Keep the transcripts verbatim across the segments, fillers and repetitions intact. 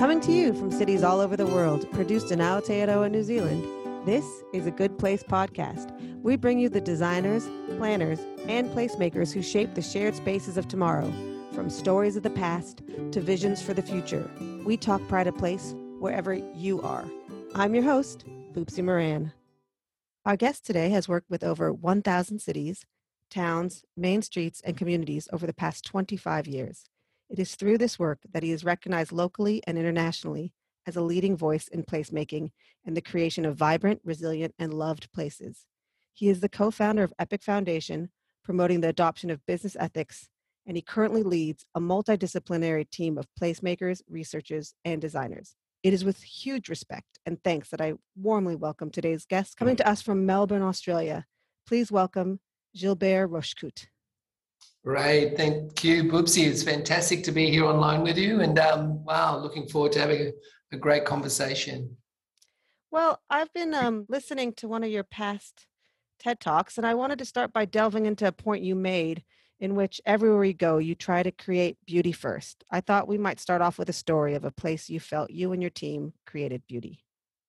Coming to you from cities all over the world, produced in Aotearoa, New Zealand, this is a Good Place podcast. We bring you the designers, planners, and placemakers who shape the shared spaces of tomorrow, from stories of the past to visions for the future. We talk pride of place wherever you are. I'm your host, Boopsie Moran. Our guest today has worked with over one thousand cities, towns, main streets, and communities over the past twenty-five years. It is through this work that he is recognized locally and internationally as a leading voice in placemaking and the creation of vibrant, resilient, and loved places. He is the co-founder of Epic Foundation, promoting the adoption of business ethics, and he currently leads a multidisciplinary team of placemakers, researchers, and designers. It is with huge respect and thanks that I warmly welcome today's guest, coming to us from Melbourne, Australia. Please welcome Gilbert Rochecout. Right, thank you, Boopsie. It's fantastic to be here online with you, and um, wow, looking forward to having a, a great conversation. Well, I've been um, listening to one of your past TED Talks, and I wanted to start by delving into a point you made in which everywhere you go, you try to create beauty first. I thought we might start off with a story of a place you felt you and your team created beauty.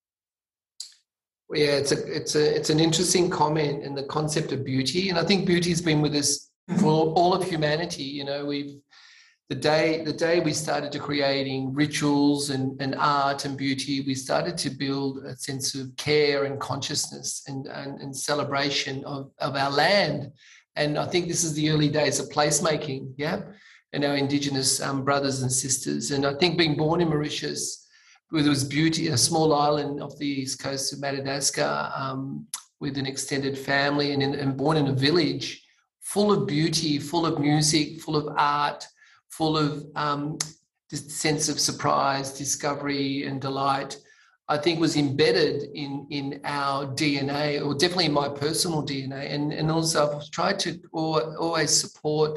Well, yeah, it's a it's a it's an interesting comment in the concept of beauty, and I think beauty has been with us for all of humanity. You know, we've the day the day we started to creating rituals and, and art and beauty, we started to build a sense of care and consciousness and, and, and celebration of, of our land. And I think this is the early days of placemaking, yeah, and our Indigenous um, brothers and sisters. And I think being born in Mauritius, where there was beauty, a small island off the east coast of Madagascar, um, with an extended family, and, in, and born in a village full of beauty, full of music, full of art, full of um, this sense of surprise, discovery, and delight, I think was embedded in, in our D N A, or definitely in my personal D N A. And, and also I've tried to always support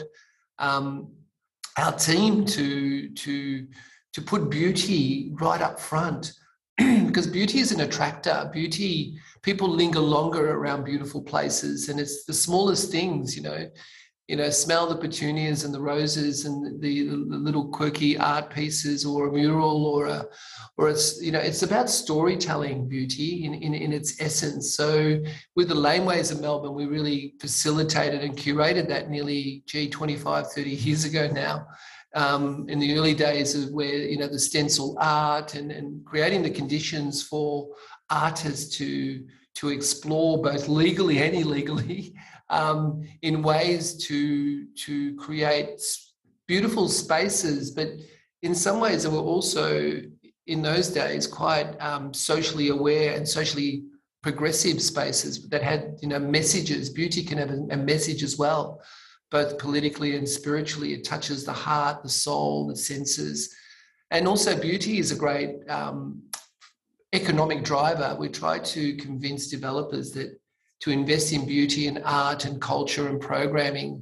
um, our team to, to, to put beauty right up front, because beauty is an attractor. Beauty, people linger longer around beautiful places, and it's the smallest things, you know, you know, smell the petunias and the roses and the, the little quirky art pieces, or a mural, or a, or it's, you know, it's about storytelling beauty in, in, in its essence. So with the laneways of Melbourne, we really facilitated and curated that nearly, gee, twenty-five, thirty years ago now. Um, in the early days of where, you know, the stencil art and, and creating the conditions for artists to, to explore both legally and illegally um, in ways to, to create beautiful spaces, but in some ways they were also, in those days, quite um, socially aware and socially progressive spaces that had, you know, messages. Beauty can have a, a message as well, both politically and spiritually. It touches the heart, the soul, the senses. And also beauty is a great um, economic driver. We try to convince developers that to invest in beauty and art and culture and programming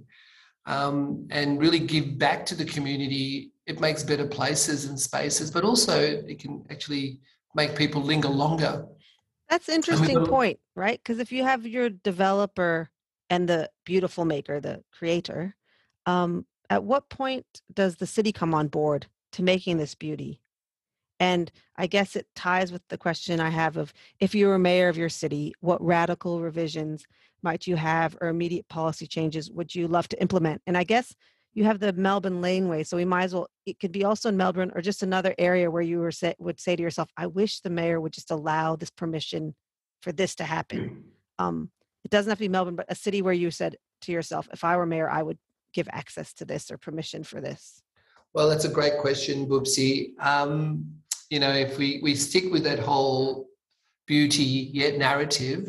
um, and really give back to the community. It makes better places and spaces, but also it can actually make people linger longer. That's an interesting point, right? Because if you have your developer and the beautiful maker, the creator, um, at what point does the city come on board to making this beauty? And I guess it ties with the question I have of, if you were mayor of your city, what radical revisions might you have, or immediate policy changes would you love to implement? And I guess you have the Melbourne laneway, so we might as well, it could be also in Melbourne or just another area where you were say, would say to yourself, I wish the mayor would just allow this permission for this to happen. Um, It doesn't have to be Melbourne, but a city where you said to yourself, if I were mayor, I would give access to this or permission for this. Well, that's a great question, Boopsie. Um, you know, if we, we stick with that whole beauty yet narrative,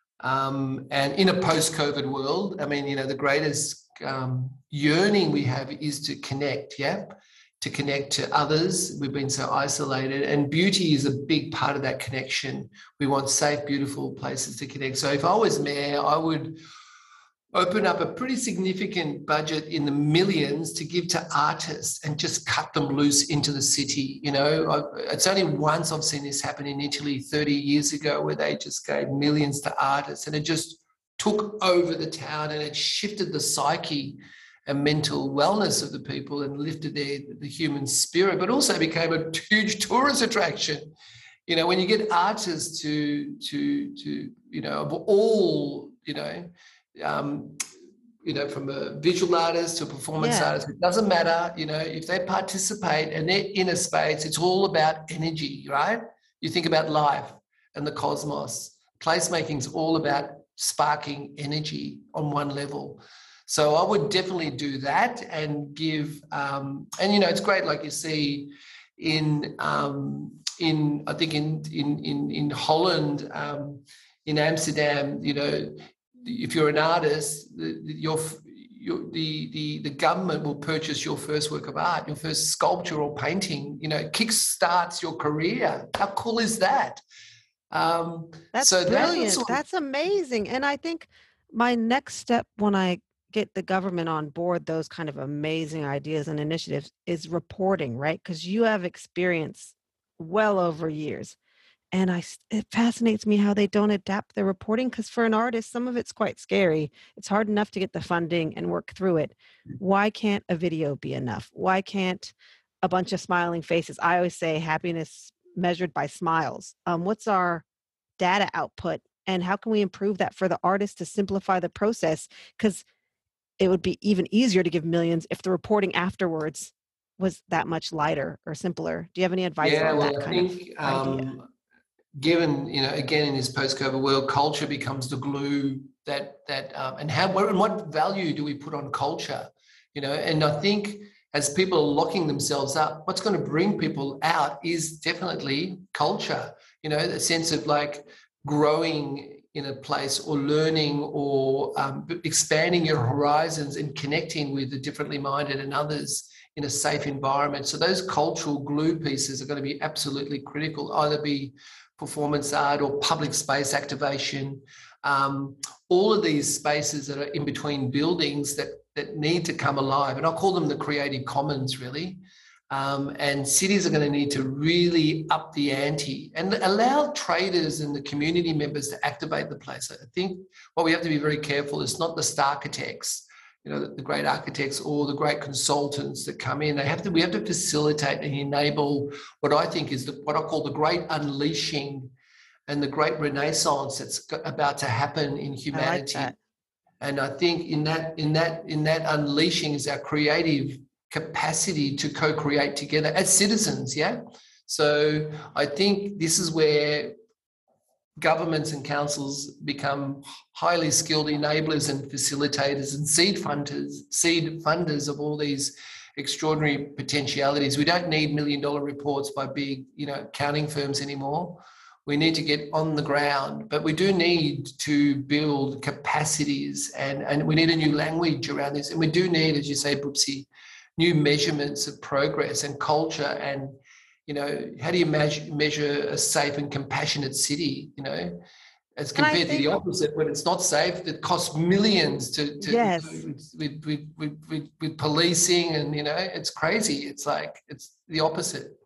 um, and in a post-COVID world, I mean, you know, the greatest um, yearning we have is to connect, yeah? To connect to others. We've been so isolated, and beauty is a big part of that connection. We want safe, beautiful places to connect. So if I was mayor, I would open up a pretty significant budget in the millions to give to artists and just cut them loose into the city. You know, I, it's only once I've seen this happen in Italy thirty years ago, where they just gave millions to artists, and it just took over the town and it shifted the psyche. and mental wellness of the people and lifted their the human spirit, but also became a huge tourist attraction. You know, when you get artists to to to you know of all you know. Um, you know, from a visual artist to a performance Yeah. artist, it doesn't matter, you know, if they participate and they're in a space, it's all about energy, right? You think about life and the cosmos. Placemaking is all about sparking energy on one level. So I would definitely do that and give, um, and, you know, it's great, like you see in, um, in I think in, in, in, in Holland, um, in Amsterdam, you know, if you're an artist, the, your, your, the, the, the government will purchase your first work of art, your first sculpture or painting, you know, it kickstarts your career. How cool is that? Um, That's so brilliant. that sort of, That's amazing. And I think my next step when I get the government on board those kind of amazing ideas and initiatives is reporting, right? Because you have experience well over years. And I, s- it fascinates me how they don't adapt their reporting because for an artist, some of it's quite scary. It's hard enough to get the funding and work through it. Why can't a video be enough? Why can't a bunch of smiling faces? I always say happiness measured by smiles. Um, what's our data output and how can we improve that for the artist to simplify the process? Because it would be even easier to give millions if the reporting afterwards was that much lighter or simpler. Do you have any advice yeah, on that well, I kind of think, idea? um, given, you know, again, in this post-COVID world, culture becomes the glue that, that um, and how, and what value do we put on culture, you know? And I think as people are locking themselves up, what's going to bring people out is definitely culture, you know, the sense of like growing in a place or learning or um, expanding your horizons and connecting with the differently minded and others in a safe environment. So those cultural glue pieces are going to be absolutely critical, either be performance art or public space activation, um, all of these spaces that are in between buildings that, that need to come alive. And I call them the creative commons, really. Um, and cities are going to need to really up the ante and allow traders and the community members to activate the place. I think what we have to be very careful is not the star architects, you know, the, the great architects or the great consultants that come in. They have to, we have to facilitate and enable what I think is the, what I call the great unleashing and the great renaissance that's about to happen in humanity. I like that. And I think in that, in that, in that unleashing is our creative capacity to co-create together as citizens, yeah? So I think this is where governments and councils become highly skilled enablers and facilitators and seed funders, seed funders of all these extraordinary potentialities. We don't need million dollar reports by big, you know, accounting firms anymore. We need to get on the ground, but we do need to build capacities and, and we need a new language around this. And we do need, as you say, Boopsie, new measurements of progress and culture and, you know, how do you measure, measure a safe and compassionate city, you know, as compared think, to the opposite when it's not safe, it costs millions to, to yes. with, with, with, with, with policing and, you know, it's crazy. It's like, it's the opposite.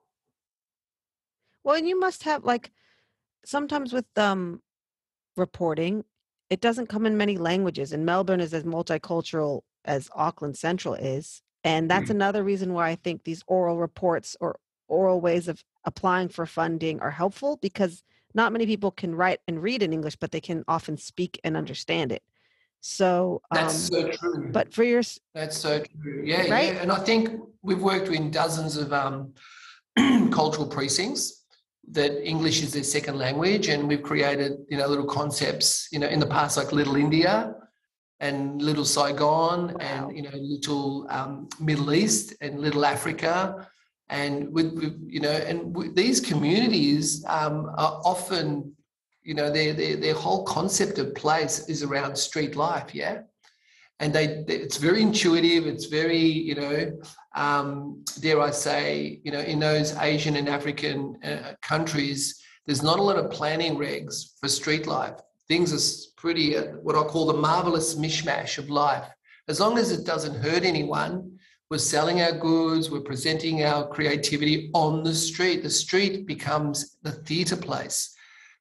Well, and you must have like, sometimes with um, reporting, it doesn't come in many languages, and Melbourne is as multicultural as Auckland Central is. And that's Mm. another reason why I think these oral reports or oral ways of applying for funding are helpful because not many people can write and read in English, but they can often speak and understand it. So, That's um, so true. but for your, That's so true. Yeah, right? yeah. And I think we've worked in dozens of um, cultural precincts that English is their second language, and we've created, you know, little concepts, you know, in the past like Little India and Little Saigon, Wow. and, you know, Little um, Middle East and Little Africa, and with, with you know, and with these communities um, are often, you know, their, their their whole concept of place is around street life, yeah. And they, they, it's very intuitive. It's very, you know, um, dare I say, you know, in those Asian and African uh, countries, there's not a lot of planning regs for street life. Things are pretty, uh, what I call the marvelous mishmash of life. As long as it doesn't hurt anyone, we're selling our goods, we're presenting our creativity on the street. The street becomes the theatre place.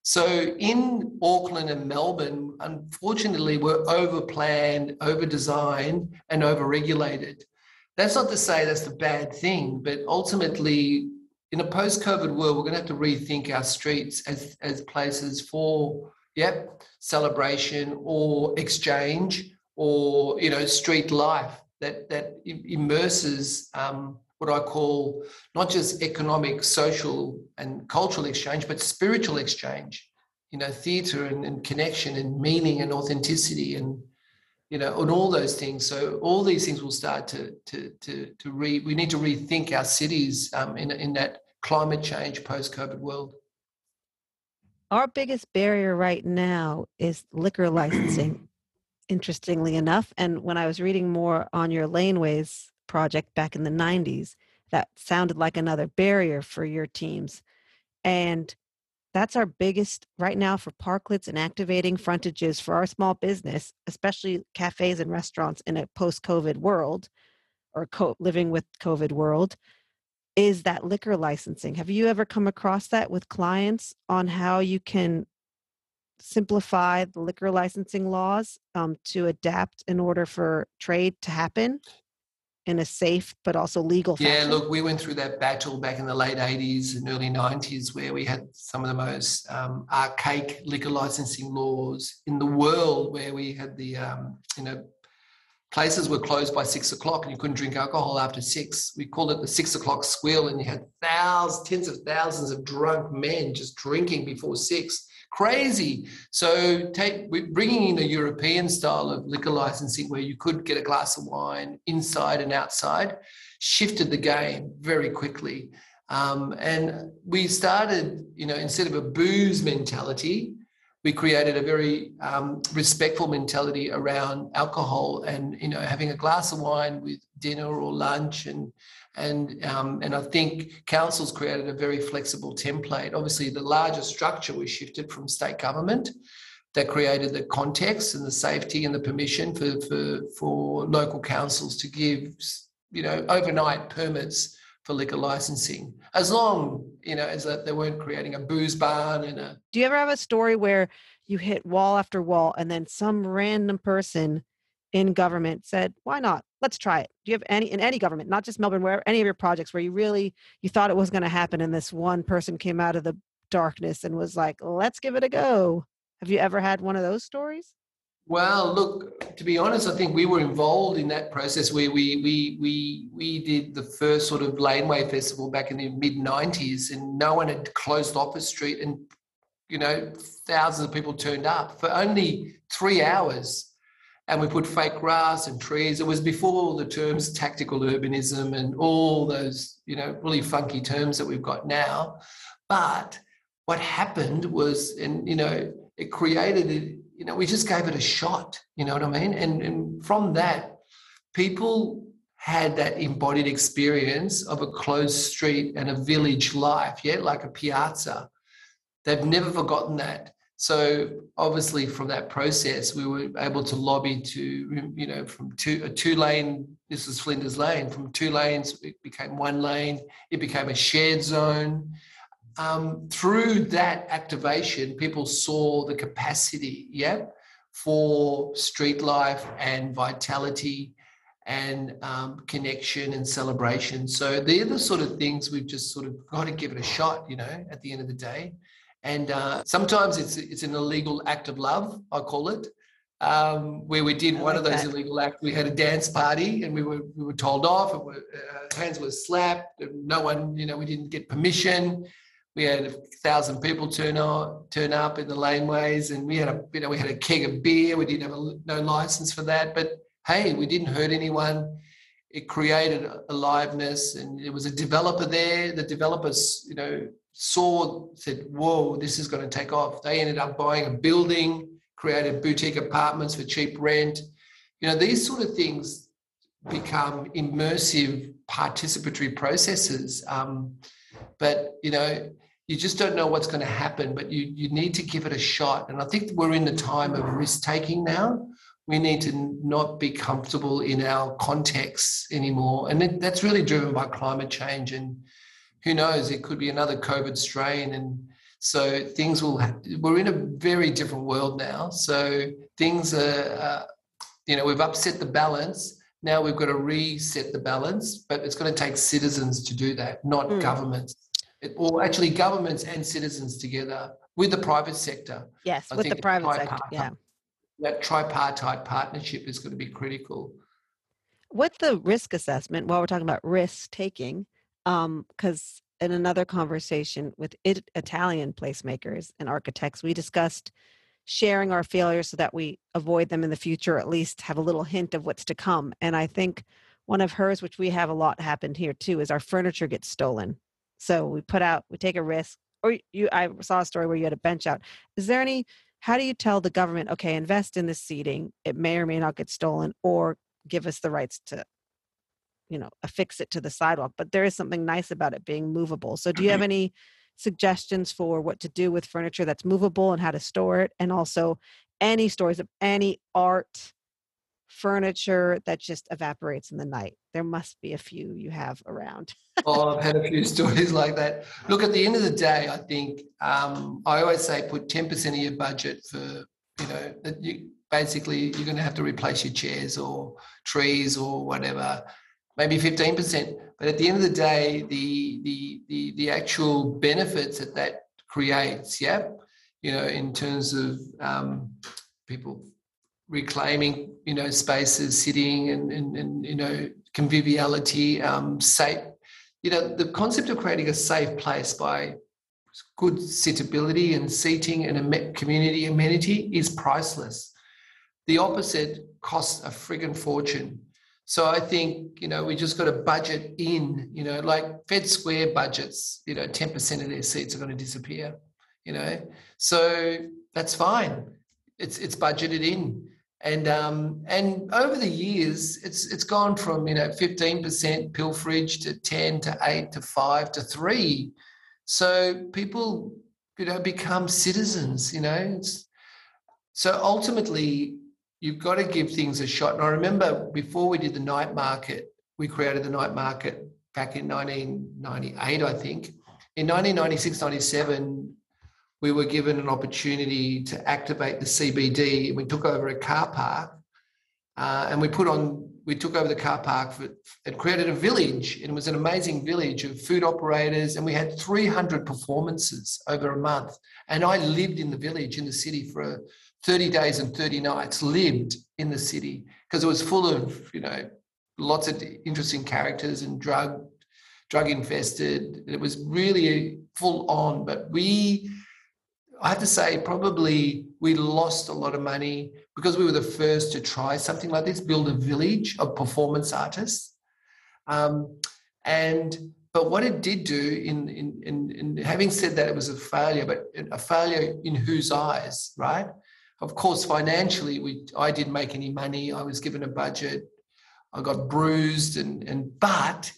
So in Auckland and Melbourne, unfortunately, we're over-planned, over-designed, and over-regulated. That's not to say that's the bad thing, but ultimately, in a post-COVID world, we're going to have to rethink our streets as, as places for, yep, celebration or exchange or, you know, street life that, that immerses um, what I call not just economic, social and cultural exchange, but spiritual exchange, you know, theatre and, and connection and meaning and authenticity and, you know, and all those things. So all these things will start to, to, to, to re, we need to rethink our cities um, in, in that climate change post-COVID world. Our biggest barrier right now is liquor licensing, interestingly enough. And when I was reading more on your Laneways project back in the nineties, that sounded like another barrier for your teams. And that's our biggest right now for parklets and activating frontages for our small business, especially cafes and restaurants in a post-COVID world or co- living with COVID world, is that liquor licensing. Have you ever come across that with clients on how you can simplify the liquor licensing laws um, to adapt in order for trade to happen in a safe but also legal fashion? Yeah, look, we went through that battle back in the late eighties and early nineties where we had some of the most um, archaic liquor licensing laws in the world, where we had the, um, you know, places were closed by six o'clock and you couldn't drink alcohol after six. We called it the six o'clock squeal, and you had thousands, tens of thousands of drunk men just drinking before six. Crazy. So take bringing in a European style of liquor licensing where you could get a glass of wine inside and outside shifted the game very quickly. Um, and we started, you know, instead of a booze mentality, we created a very um, respectful mentality around alcohol and, you know, having a glass of wine with dinner or lunch. And and um, and I think councils created a very flexible template. Obviously, the larger structure was shifted from state government that created the context and the safety and the permission for, for, for local councils to give, you know, overnight permits for liquor licensing, as long, you know, as that they weren't creating a booze barn and a... Do you ever have a story where you hit wall after wall and then some random person in government said, why not? Let's try it. Do you have any, in any government, not just Melbourne, where any of your projects where you really, you thought it was going to happen and this one person came out of the darkness and was like, let's give it a go? Have you ever had one of those stories? Well, look, to be honest, I think we were involved in that process where we we we we did the first sort of Laneway Festival back in the mid nineties, and no one had closed off a street, and, you know, thousands of people turned up for only three hours. And we put fake grass and trees. It was before the terms tactical urbanism and all those, you know, really funky terms that we've got now. But what happened was, and, you know, it created it, you know, we just gave it a shot, you know what I mean? And, and from that, people had that embodied experience of a closed street and a village life, yeah, like a piazza. They've never forgotten that. So obviously from that process, we were able to lobby to, you know, from two, a two lane, this is Flinders Lane, from two lanes, it became one lane, it became a shared zone. Um, through that activation, people saw the capacity, yeah, for street life and vitality and um, connection and celebration. So they're the sort of things we've just sort of got to give it a shot, you know, at the end of the day. And uh, sometimes it's it's an illegal act of love, I call it, um, where we did I one like of those that. illegal acts. We had a dance party and we were we were told off, and we, uh, hands were slapped, and no one, you know, we didn't get permission. We had a thousand people turn on, turn up in the laneways, and we had a, you know, we had a keg of beer. We didn't have a, no license for that, but hey, we didn't hurt anyone. It created aliveness, and there was a developer there. The developers, you know, saw, said, whoa, this is going to take off. They ended up buying a building, created boutique apartments for cheap rent. You know, these sort of things become immersive participatory processes. Um, but, you know, you just don't know what's going to happen, but you, you need to give it a shot. And I think we're in the time of risk-taking now. We need to not be comfortable in our contexts anymore. And it, that's really driven by climate change. And who knows, it could be another COVID strain. And So things will, ha- we're in a very different world now. So things are, uh, you know, we've upset the balance. Now we've got to reset the balance, but it's going to take citizens to do that, not Mm. governments. It, or actually governments and citizens together with the private sector. Yes, I with the think private sector. tripartite, Yeah. that tripartite partnership is going to be critical. With the risk assessment, while we're talking about risk taking, um, because in another conversation with it, Italian placemakers and architects, we discussed sharing our failures so that we avoid them in the future, or at least have a little hint of what's to come. And I think one of hers, which we have a lot happened here too, is our furniture gets stolen. So we put out, we take a risk. Or you, I saw a story where you had a bench out. Is there any? How do you tell the government, okay, invest in this seating? It may or may not get stolen, or give us the rights to, you know, affix it to the sidewalk. But there is something nice about it being movable. So do you have any suggestions for what to do with furniture that's movable and how to store it? And also any stories of any art furniture that just evaporates in the night? There must be a few you have around. Oh, I've had a few stories like that. Look, at the end of the day, I think um, I always say put ten percent of your budget for, you know, that you basically you're going to have to replace your chairs or trees or whatever, maybe fifteen percent. But at the end of the day, the the the the actual benefits that that creates, yeah, you know, in terms of um, people reclaiming, you know, spaces, sitting and, and, and you know, conviviality, um, safe, you know, the concept of creating a safe place by good sittability and seating and a community amenity is priceless. The opposite costs a friggin' fortune. So I think, you know, we just got to budget in, you know, like Fed Square budgets, you know, ten percent of their seats are going to disappear, you know. So that's fine. It's it's budgeted in. And um, and over the years, it's it's gone from, you know, fifteen percent pilferage to ten to eight to five to three. So people, you know, become citizens, you know. It's, so ultimately, you've got to give things a shot. And I remember before we did the night market, we created the night market back in nineteen ninety-eight, I think. In nineteen ninety-six, ninety-seven, we were given an opportunity to activate the C B D. We took over a car park uh, and we put on, we took over the car park for, and created a village. And it was an amazing village of food operators. And we had three hundred performances over a month. And I lived in the village in the city for thirty days and thirty nights, lived in the city because it was full of, you know, lots of interesting characters and drug, drug infested. It was really full on, but we, I have to say, probably we lost a lot of money because we were the first to try something like this, build a village of performance artists. Um, and but what it did do, in, in, in, in having said that it was a failure, but a failure in whose eyes, right? Of course, financially, we I didn't make any money. I was given a budget. I got bruised, and and but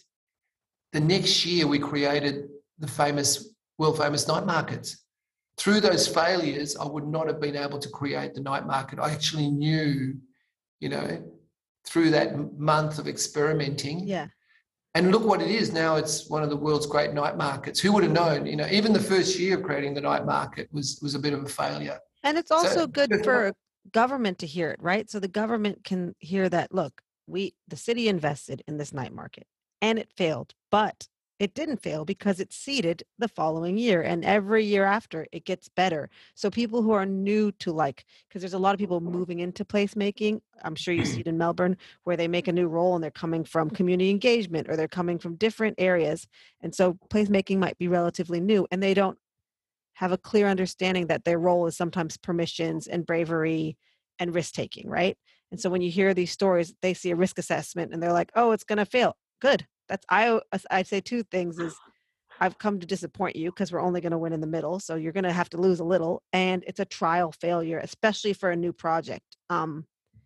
the next year we created the famous, world famous night markets. Through those failures, I would not have been able to create the night market. I actually knew, you know, through that month of experimenting. Yeah. And look what it is now. It's one of the world's great night markets. Who would have known? You know, even the first year of creating the night market was was a bit of a failure. And it's also So, good for government to hear it, right? So the government can hear that, look, we, the city invested in this night market and it failed, but it didn't fail because it's seeded the following year. And every year after it gets better. So people who are new to, like, because there's a lot of people moving into placemaking. I'm sure you see it in Melbourne where they make a new role and they're coming from community engagement or they're coming from different areas. And so placemaking might be relatively new and they don't have a clear understanding that their role is sometimes permissions and bravery and risk taking, right? And so when you hear these stories, they see a risk assessment and they're like, oh, it's going to fail. Good. That's, I, I say two things is I've come to disappoint you because we're only going to win in the middle. So you're going to have to lose a little. And it's a trial failure, especially for a new project. Um,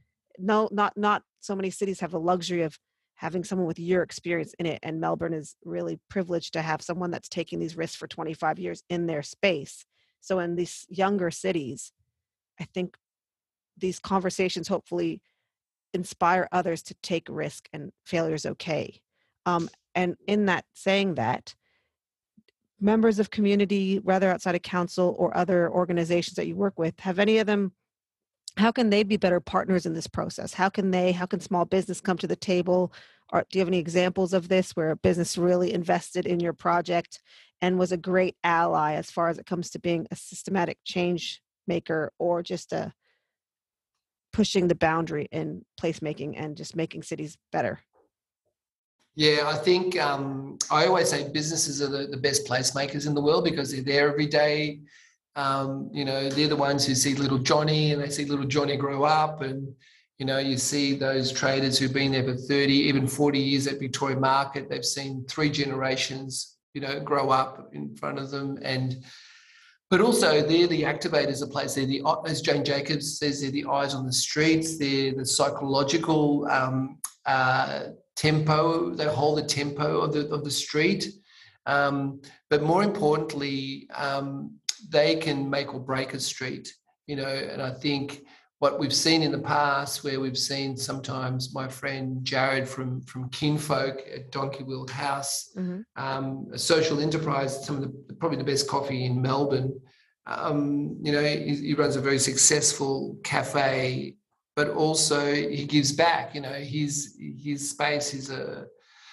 no, not, not so many cities have the luxury of having someone with your experience in it. And Melbourne is really privileged to have someone that's taking these risks for twenty-five years in their space. So in these younger cities, I think these conversations hopefully inspire others to take risk, and failure is okay. Um, and in that saying that, members of community, whether outside of council or other organizations that you work with, have any of them, how can they be better partners in this process? How can they, how can small business come to the table? Or do you have any examples of this where a business really invested in your project and was a great ally as far as it comes to being a systematic change maker or just a pushing the boundary in placemaking and just making cities better? Yeah, I think um, I always say businesses are the, the best placemakers in the world because they're there every day. Um, you know, they're the ones who see little Johnny and they see little Johnny grow up. And, you know, you see those traders who've been there for thirty, even forty years at Victoria Market. They've seen three generations, you know, grow up in front of them. And But also they're the activators of place. They're the, as Jane Jacobs says, they're the eyes on the streets. They're the psychological um, uh, tempo. They hold the tempo of the of the street. Um, but more importantly, um, they can make or break a street. You know, and I think what we've seen in the past, where we've seen sometimes my friend Jared from from Kinfolk at Donkey Wheel House, mm-hmm. um, a social enterprise, some of the probably the best coffee in Melbourne. Um, you know, he, he runs a very successful cafe, but also he gives back. You know, his his space is a,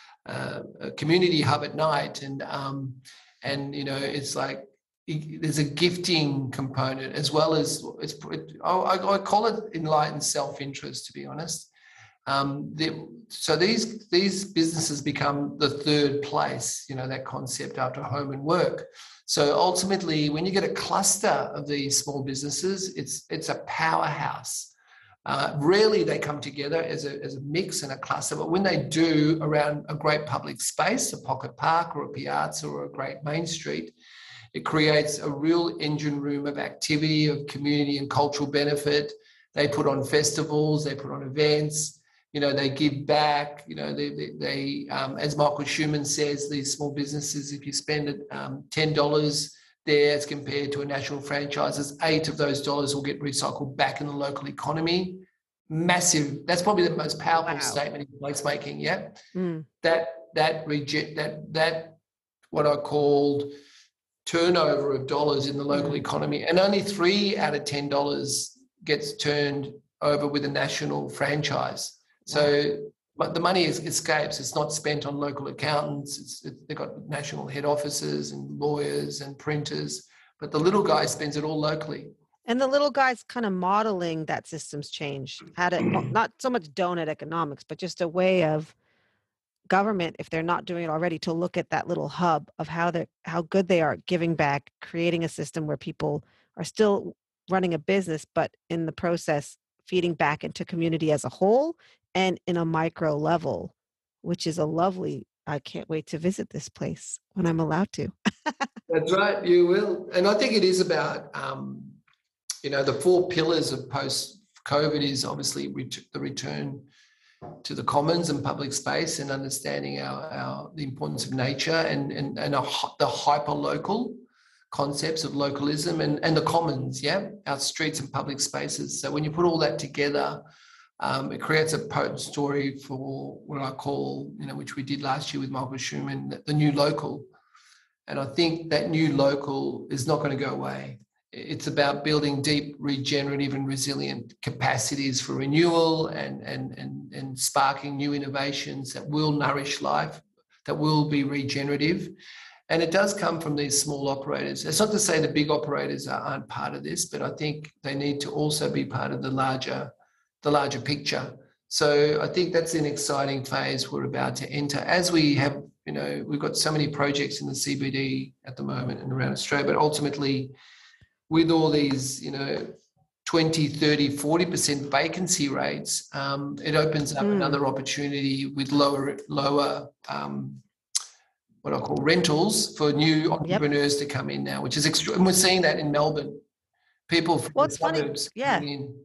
a, a community hub at night, and um, and you know, it's like there's a gifting component as well as it's. It, I, I call it enlightened self-interest, to be honest. Um, so these these businesses become the third place. You know, that concept after home and work. So ultimately, when you get a cluster of these small businesses, it's it's a powerhouse. Uh, rarely they come together as a, as a mix and a cluster, but when they do around a great public space, a pocket park or a piazza or a great main street, it creates a real engine room of activity, of community and cultural benefit. They put on festivals, they put on events, you know, they give back, you know, they, they, they um, as Michael Schumann says, these small businesses, if you spend um, ten dollars there as compared to a national franchises, eight of those dollars will get recycled back in the local economy. Massive. That's probably the most powerful wow. statement in placemaking. Yeah, mm. that that reject that that what I called turnover of dollars in the local mm. economy, and only three out of ten dollars gets turned over with a national franchise. Wow. So, but the money is, escapes. It's not spent on local accountants. It's, it, they've got national head offices and lawyers and printers, but the little guy spends it all locally. And the little guy's kind of modeling that systems change. How to not so much donut economics, but just a way of government, if they're not doing it already, to look at that little hub of how they how good they are at giving back, creating a system where people are still running a business, but in the process feeding back into community as a whole and in a micro level, which is a lovely, I can't wait to visit this place when I'm allowed to. That's right, you will. And I think it is about, um, you know, the four pillars of post-COVID is obviously ret- the return to the commons and public space and understanding our, our the importance of nature and, and, and a, the hyper-local concepts of localism and, and the commons, yeah, our streets and public spaces. So when you put all that together, um, it creates a potent story for what I call, you know, which we did last year with Michael Schumann, the, the new local. And I think that new local is not going to go away. It's about building deep, regenerative and resilient capacities for renewal and, and, and, and sparking new innovations that will nourish life, that will be regenerative. And it does come from these small operators. It's not to say the big operators aren't part of this, but I think they need to also be part of the larger, the larger picture. So I think that's an exciting phase we're about to enter. As we have, you know, we've got so many projects in the C B D at the moment and around Australia, but ultimately with all these, you know, twenty, thirty, forty percent vacancy rates, um, it opens up mm. another opportunity with lower, lower, um, what I call rentals for new entrepreneurs yep. to come in now, which is extreme. And we're seeing that in Melbourne. People from well, the it's suburbs funny. Yeah. coming in.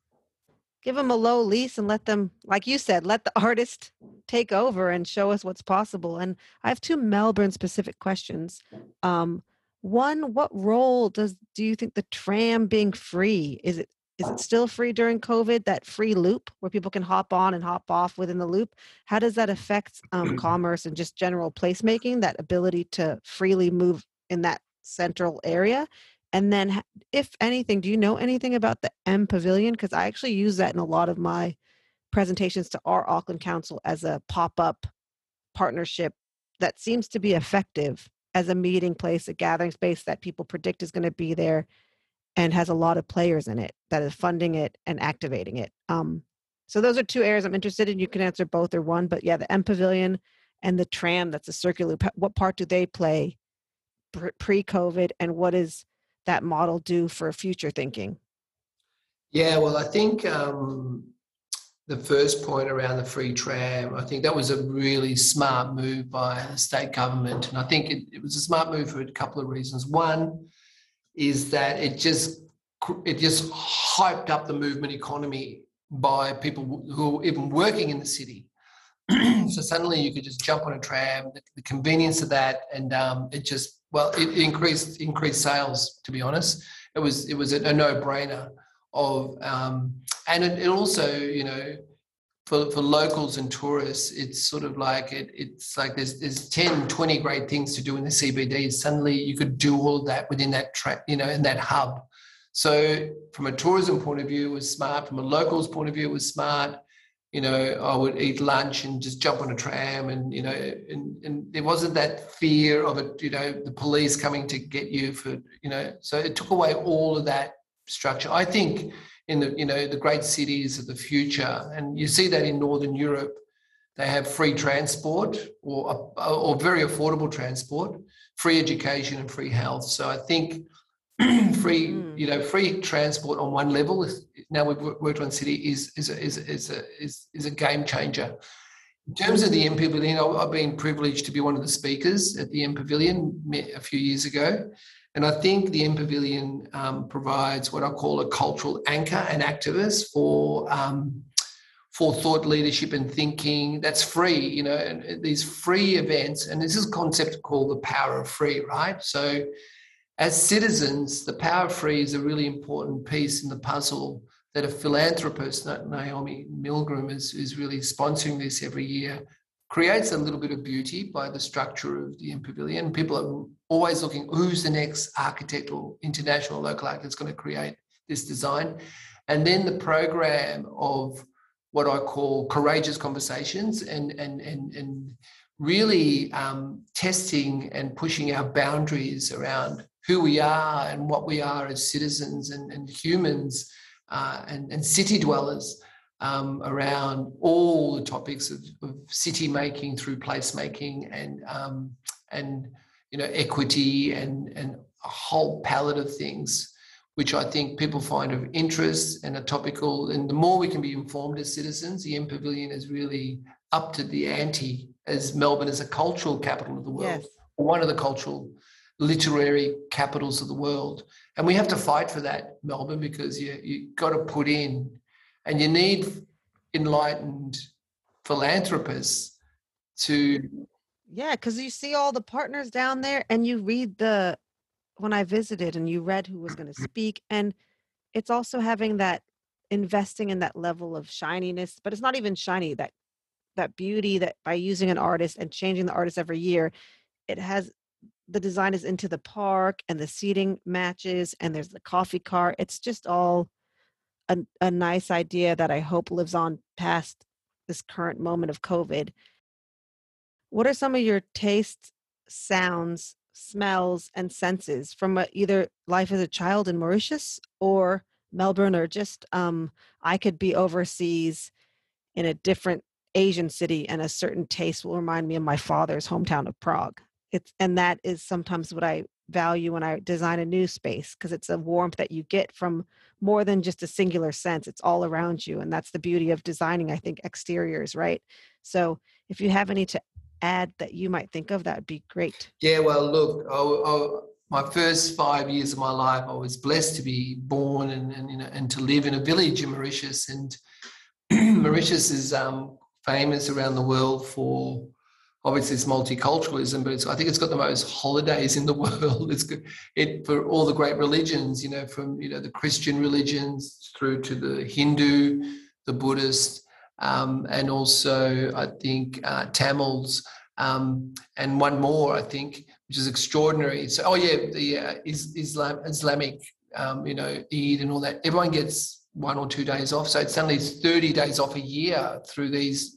Give them a low lease and let them, like you said, let the artist take over and show us what's possible. And I have two Melbourne specific questions. Um, one, what role does do you think the tram being free, is it is it still free during COVID, that free loop where people can hop on and hop off within the loop? How does that affect um, commerce and just general placemaking, that ability to freely move in that central area? And then ha- if anything, do you know anything about the M Pavilion? Because I actually use that in a lot of my presentations to our Auckland Council as a pop-up partnership that seems to be effective as a meeting place, a gathering space that people predict is going to be there and has a lot of players in it that is funding it and activating it. Um, so those are two areas I'm interested in. You can answer both or one, but yeah, the M Pavilion and the tram that's a circular, pa- what part do they play pre- pre-COVID, and what does that model do for future thinking? Yeah, well, I think um, the first point around the free tram, I think that was a really smart move by the state government. And I think it, it was a smart move for a couple of reasons. One is that it just it just hyped up the movement economy by people who are even working in the city. So suddenly you could just jump on a tram, the, the convenience of that, and um, it just, well, it increased increased sales, to be honest. It was it was a, a no-brainer of, um, and it, it also, you know, for, for locals and tourists, it's sort of like it, it's like there's there's ten, twenty great things to do in the C B D. Suddenly you could do all of that within that track, you know, in that hub. So from a tourism point of view, it was smart. From a locals point of view, it was smart. You know, I would eat lunch and just jump on a tram, and, you know, and, and there wasn't that fear of it, you know, the police coming to get you for, you know, so it took away all of that structure. I think in the, you know, the great cities of the future, and you see that in Northern Europe, they have free transport or, or very affordable transport, free education and free health. So I think free, mm. you know, free transport on one level is, now we've worked on city, is is a, is is a, is, is a game changer. In terms of the M Pavilion, I've been privileged to be one of the speakers at the M Pavilion a few years ago. And I think the M Pavilion um, provides what I call a cultural anchor and activist for um, for thought leadership and thinking that's free, you know, and these free events. And this is a concept called the power of free, right? So as citizens, the power of free is a really important piece in the puzzle that a philanthropist, Naomi Milgram, is, is really sponsoring this every year, creates a little bit of beauty by the structure of the M Pavilion. People are always looking, who's the next architect or international or local architect that's going to create this design? And then the program of what I call courageous conversations and, and, and, and really um, testing and pushing our boundaries around who we are and what we are as citizens and, and humans uh, and, and city dwellers um, around all the topics of, of city making through placemaking and um, and you know equity and and a whole palette of things, which I think people find of interest and are topical. And the more we can be informed as citizens, the M Pavilion is really up to the ante as Melbourne is a cultural capital of the world, yes. one of the cultural literary capitals of the world. And we have to fight for that, Melbourne, because you you got to put in, and you need enlightened philanthropists to... Yeah, because you see all the partners down there and you read the, when I visited and you read who was going to speak, and it's also having that investing in that level of shininess, but it's not even shiny, that that beauty that by using an artist and changing the artist every year, it has, the design is into the park and the seating matches and there's the coffee cart. It's just all a, a nice idea that I hope lives on past this current moment of COVID. What are some of your tastes, sounds, smells, and senses from uh, either life as a child in Mauritius or Melbourne, or just um, I could be overseas in a different Asian city and a certain taste will remind me of my father's hometown of Prague. It's, and that is sometimes what I value when I design a new space, because it's a warmth that you get from more than just a singular sense. It's all around you. And that's the beauty of designing, I think, exteriors, right? So if you have any to add that you might think of, that would be great. Yeah, well, look, I, I, my first five years of my life, I was blessed to be born and, and, you know, and to live in a village in Mauritius. And Mauritius is um, famous around the world for, obviously it's multiculturalism, but it's, I think it's got the most holidays in the world. It's good, it for all the great religions, you know, from, you know, the Christian religions through to the Hindu, the Buddhist, um, and also I think uh, Tamils, um, and one more, I think, which is extraordinary. So, oh yeah, the uh, is, Islam, Islamic, um, you know, Eid and all that. Everyone gets one or two days off. So it's suddenly it's thirty days off a year through these.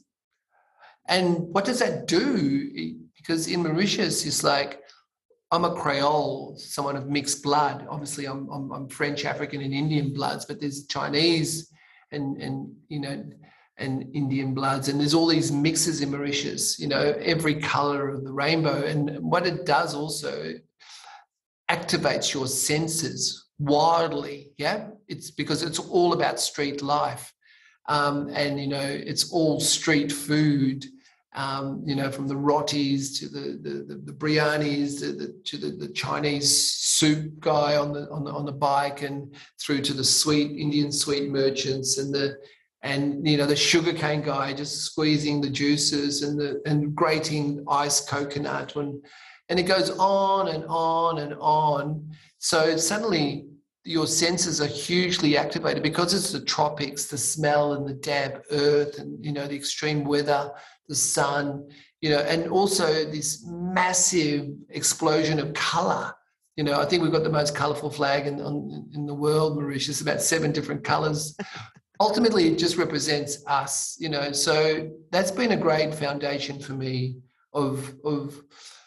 And what does that do? Because in Mauritius, it's like, I'm a Creole, someone of mixed blood. Obviously, I'm, I'm, I'm French, African, and Indian bloods, but there's Chinese and, and, you know, and Indian bloods. And there's all these mixes in Mauritius, you know, every color of the rainbow. And what it does also activates your senses wildly. Yeah. It's because it's all about street life. Um, and, you know, it's all street food. Um, you know, from the rotis to the the, the, the biryanis to the to the, the Chinese soup guy on the on the on the bike, and through to the sweet Indian sweet merchants and the and you know the sugarcane guy just squeezing the juices and the and grating iced coconut, and and it goes on and on and on. So suddenly your senses are hugely activated because it's the tropics, the smell and the damp earth, and you know the extreme weather, the sun, you know, and also this massive explosion of colour. You know, I think we've got the most colourful flag in, on, in the world, Mauritius, about seven different colours. Ultimately, it just represents us, you know. So that's been a great foundation for me of, of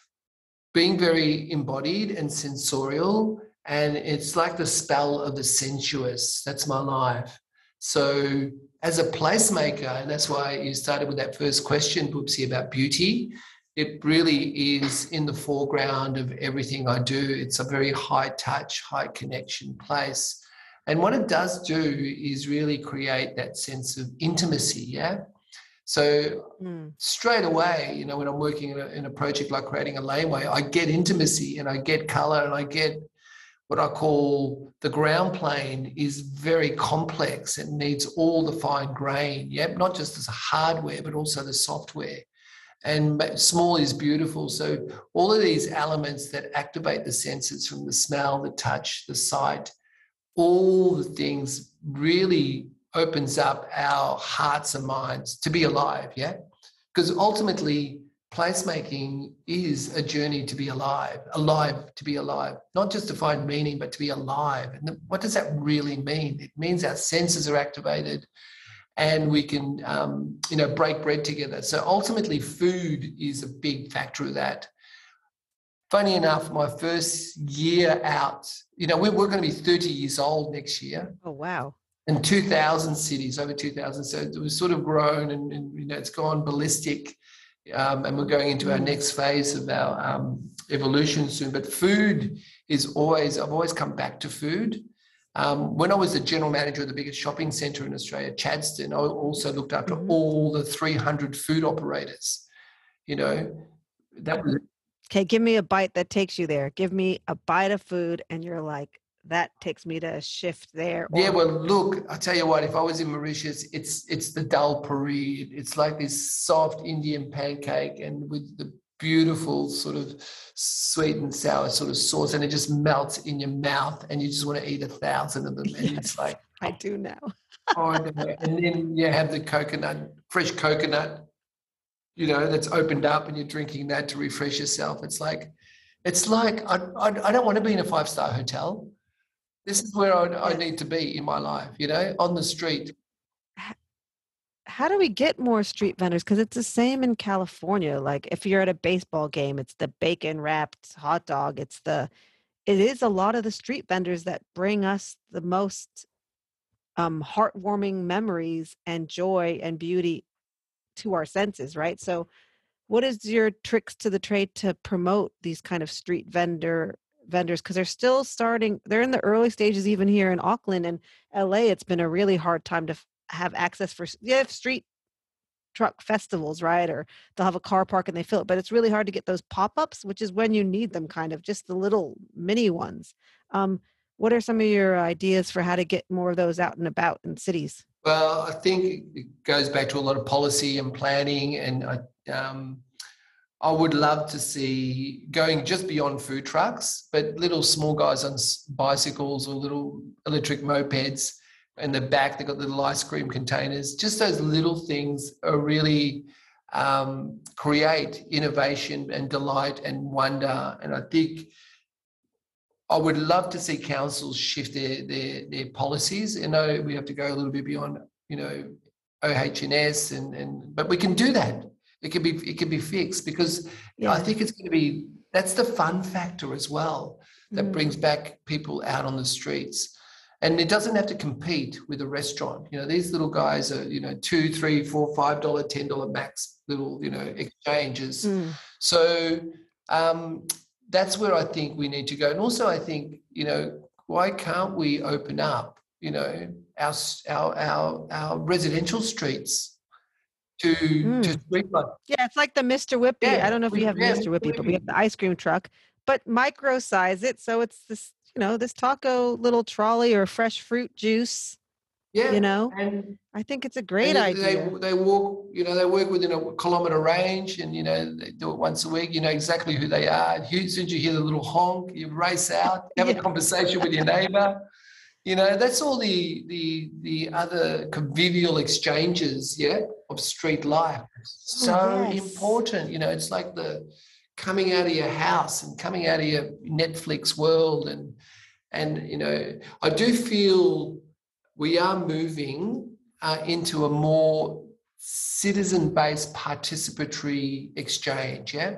being very embodied and sensorial. And it's like the spell of the sensuous. That's my life. So as a placemaker, and that's why you started with that first question, Boopsie, about beauty, it really is in the foreground of everything I do. It's a very high touch, high connection place. And what it does do is really create that sense of intimacy, yeah? So mm. straight away, you know, when I'm working in a, in a project like creating a laneway, I get intimacy and I get colour and I get what I call the ground plane is very complex and needs all the fine grain, yeah, not just as a hardware, but also the software. And small is beautiful. So all of these elements that activate the senses, from the smell, the touch, the sight, all the things really opens up our hearts and minds to be alive, yeah? Because ultimately, placemaking is a journey to be alive, alive to be alive, not just to find meaning, but to be alive. And what does that really mean? It means our senses are activated and we can, um, you know, break bread together. So ultimately, food is a big factor of that. Funny enough, my first year out, you know, we're, we're going to be thirty years old next year. Oh, wow. And two thousand cities, over two thousand. So it was sort of grown and, and you know, it's gone ballistic. Um, and we're going into our next phase of our um, evolution soon. But food is always, I've always come back to food. Um, when I was the general manager of the biggest shopping centre in Australia, Chadstone, I also looked after mm-hmm. all the three hundred food operators. You know, that was... Okay, give me a bite that takes you there. Give me a bite of food and you're like, that takes me to a shift there. Or... Yeah, well, look, I tell you what, if I was in Mauritius, it's it's the dal puri. It's like this soft Indian pancake and with the beautiful sort of sweet and sour sort of sauce, and it just melts in your mouth and you just want to eat a thousand of them. And yes, it's like... I do now. Oh, I know. And then you have the coconut, fresh coconut, you know, that's opened up and you're drinking that to refresh yourself. It's like, it's like, I, I, I don't want to be in a five-star hotel. This is where I, I need to be in my life, you know, on the street. How do we get more street vendors? Because it's the same in California. Like if you're at a baseball game, it's the bacon wrapped hot dog. It's the, it is a lot of the street vendors that bring us the most um, heartwarming memories and joy and beauty to our senses, right? So what is your tricks to the trade to promote these kind of street vendor vendors? Because they're still starting, they're in the early stages even here in Auckland and L A. It's been a really hard time to f- have access for, yeah, street truck festivals, right? Or they'll have a car park and they fill it, but it's really hard to get those pop-ups, which is when you need them, kind of just the little mini ones. Um, what are some of your ideas for how to get more of those out and about in cities? Well, I think it goes back to a lot of policy and planning, and I, um, I would love to see going just beyond food trucks, but little small guys on bicycles or little electric mopeds. In the back, they've got little ice cream containers. Just those little things are really um, create innovation and delight and wonder. And I think I would love to see councils shift their their their policies. You know, we have to go a little bit beyond, you know, O H and S, and and but we can do that. It can be it can be fixed, because Yeah. I think it's going to be, that's the fun factor as well that Mm. brings back people out on the streets. And it doesn't have to compete with a restaurant. You know, these little guys are, you know, two, three, four, five dollar, ten dollar max little, you know, exchanges. Mm. So um, that's where I think we need to go. And also, I think, you know, why can't we open up, you know, our our our, our residential streets to Mm. to street life? Yeah, it's like the Mister Whippy. Yeah, I don't know if we- you have yeah, Mister Whippy, but we have Whippy. the ice cream truck. But micro size it so it's this, you know, this taco little trolley or fresh fruit juice. Yeah, You know, and I think it's a great and they, idea. they they walk, you know, they work within a kilometre range, and you know they do it once a week. You know exactly who they are. As soon as you hear the little honk, you race out, have Yeah. a conversation with your neighbour. You know, that's all the the the other convivial exchanges, yeah, of street life. So Oh, yes. important. You know, it's like the coming out of your house and coming out of your Netflix world, and and you know, I do feel we are moving uh, into a more citizen-based participatory exchange, yeah?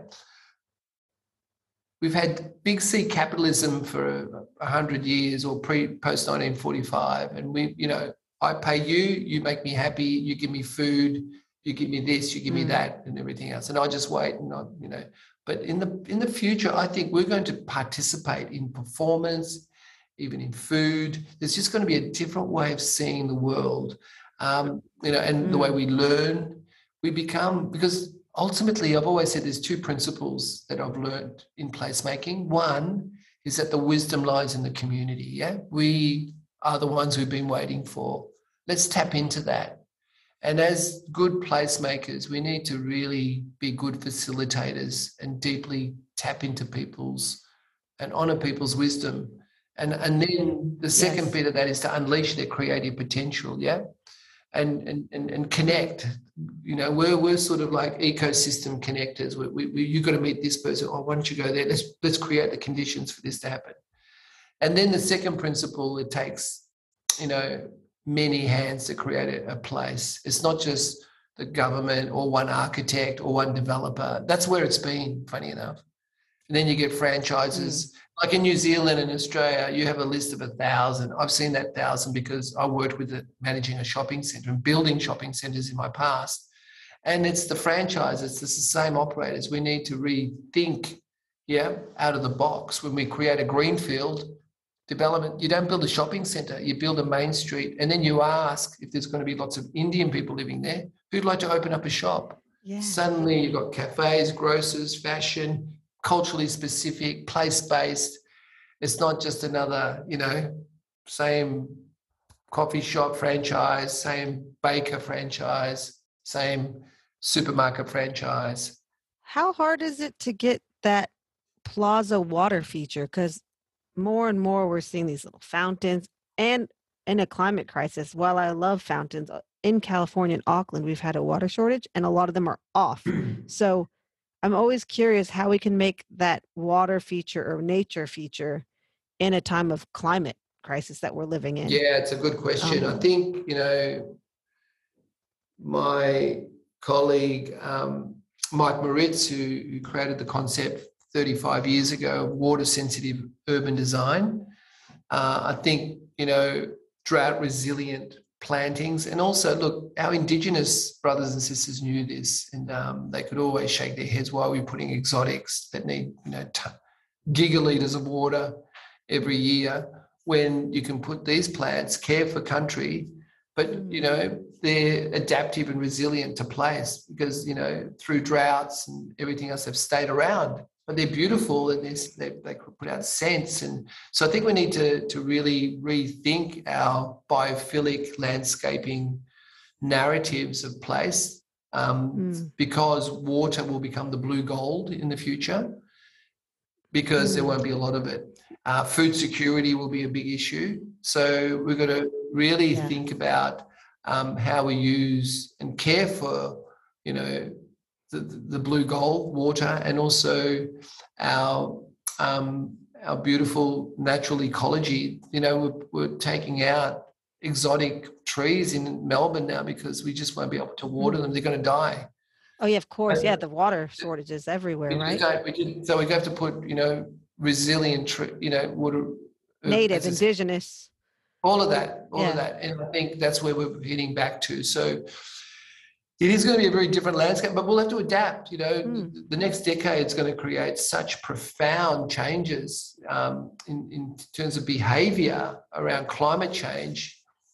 We've had big C capitalism for a hundred years, or pre post nineteen forty-five, and we, you know, I pay you, you make me happy, you give me food, you give me this, you give me Mm. that, and everything else, and I just wait, and I, you know. But in the in the future, I think we're going to participate in performance, even in food. There's just going to be a different way of seeing the world, um, you know, and the way Mm. we learn. We become, because ultimately, I've always said there's two principles that I've learned in placemaking. One is that the wisdom lies in the community. Yeah, we are the ones we've been waiting for. Let's tap into that. And as good placemakers, we need to really be good facilitators and deeply tap into people's and honor people's wisdom. And, and then the second Yes. bit of that is to unleash their creative potential, yeah? And and and, and connect. You know, we're we're sort of like ecosystem connectors. We, we, we you got to meet this person. Oh, why don't you go there? Let's let's create the conditions for this to happen. And then the second principle, it takes, you know, many hands to create a, a place. It's not just the government or one architect or one developer. That's where it's been, funny enough. And then you get franchises. Like in New Zealand and Australia, you have a list of a thousand. I've seen that thousand because I worked with it, managing a shopping centre and building shopping centres in my past. And it's the franchises, it's the same operators. We need to rethink, yeah, out of the box. When we create a greenfield development, you don't build a shopping centre, you build a main street, and then you ask if there's going to be lots of Indian people living there who'd like to open up a shop. Yeah. Suddenly you've got cafes, grocers, fashion, culturally specific, place-based. It's not just another, you know, same coffee shop franchise, same baker franchise, same supermarket franchise. How hard is it to get that plaza water feature? Because more and more we're seeing these little fountains, and in a climate crisis, while I love fountains, uh, in California and Auckland, we've had a water shortage and a lot of them are off. So I'm always curious how we can make that water feature or nature feature in a time of climate crisis that we're living in. Yeah, it's a good question. Um, I think, you know, my colleague, um, Mike Moritz, who, who created the concept thirty-five years ago of water sensitive urban design, uh, I think, you know, drought resilient plantings. And also, look, our Indigenous brothers and sisters knew this, and um, they could always shake their heads, why are we putting exotics that need, you know, t- gigalitres of water every year, when you can put these plants, care for country, but, you know, they're adaptive and resilient to place, because, you know, through droughts and everything else, they've stayed around. But they're beautiful, and they, they put out scents. And so I think we need to, to really rethink our biophilic landscaping narratives of place, um, Mm. because water will become the blue gold in the future, because Mm. there won't be a lot of it. Uh, food security will be a big issue. So we've got to really Yeah. think about um, how we use and care for, you know, the, the blue gold water, and also our um, our beautiful natural ecology. You know, we're, we're taking out exotic trees in Melbourne now because we just won't be able to water them. They're going to die. Oh yeah, of course. Yeah, And the water shortages everywhere, we just right? don't, we just, so we have to put, you know, resilient, tre- you know, water. uh, Native, as I said, indigenous. all of that, all of Yeah. that. And I think that's where we're heading back to. So it is going to be a very different landscape, but we'll have to adapt. You know, Mm. the, the next decade is going to create such profound changes um, in, in terms of behavior around climate change.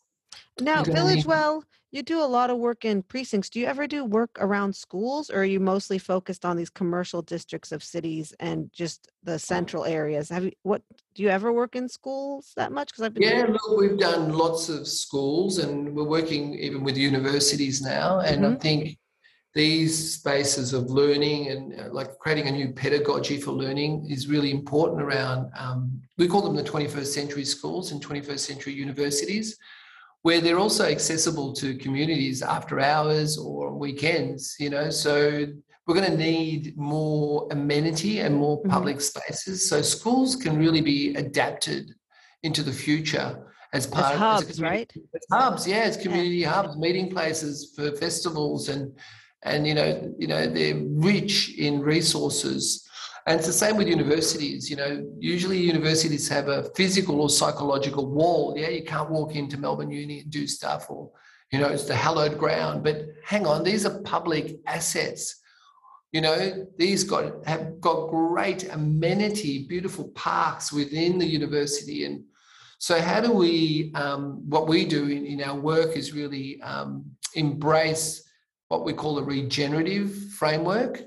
Now, You're going to Village need, Well, you do a lot of work in precincts. Do you ever do work around schools, or are you mostly focused on these commercial districts of cities and just the central areas? Have you what do you ever work in schools that much? Because I've been yeah, look, we've done lots of schools, and we're working even with universities now. And I Mhm. think these spaces of learning and uh, like creating a new pedagogy for learning is really important around, um, we call them the twenty-first century schools and twenty-first century universities, where they're also accessible to communities after hours or weekends, you know. So we're going to need more amenity and more Mhm. public spaces. So schools can really be adapted into the future as As part as a hubs, community, right? as hubs, yeah, as Yeah. community hubs, meeting places for festivals, and and you know, you know, they're rich in resources. And it's the same with universities. You know, usually universities have a physical or psychological wall. Yeah, you can't walk into Melbourne Uni and do stuff, or, you know, it's the hallowed ground. But hang on, these are public assets. You know, these got have got great amenity, beautiful parks within the university. And so how do we, um, what we do in, in our work is really um, embrace what we call a regenerative framework.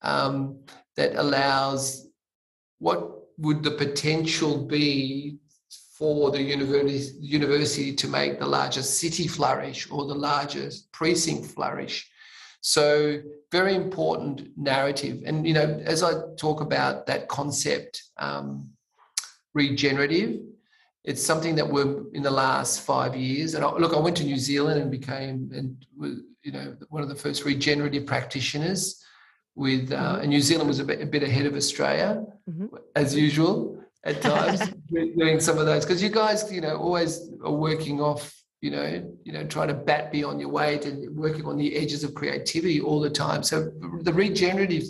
Um, that allows what would the potential be for the university, university to make the largest city flourish or the largest precinct flourish. So very important narrative. And, you know, as I talk about that concept, um, regenerative, it's something that we're in the last five years. And I, look, I went to New Zealand and became, and you know, one of the first regenerative practitioners. With uh, Mhm. and New Zealand was a bit, a bit ahead of Australia, Mhm. as usual at times, doing some of those, because you guys, you know, always are working off, you know, you know, trying to bat beyond your weight and working on the edges of creativity all the time. So the regenerative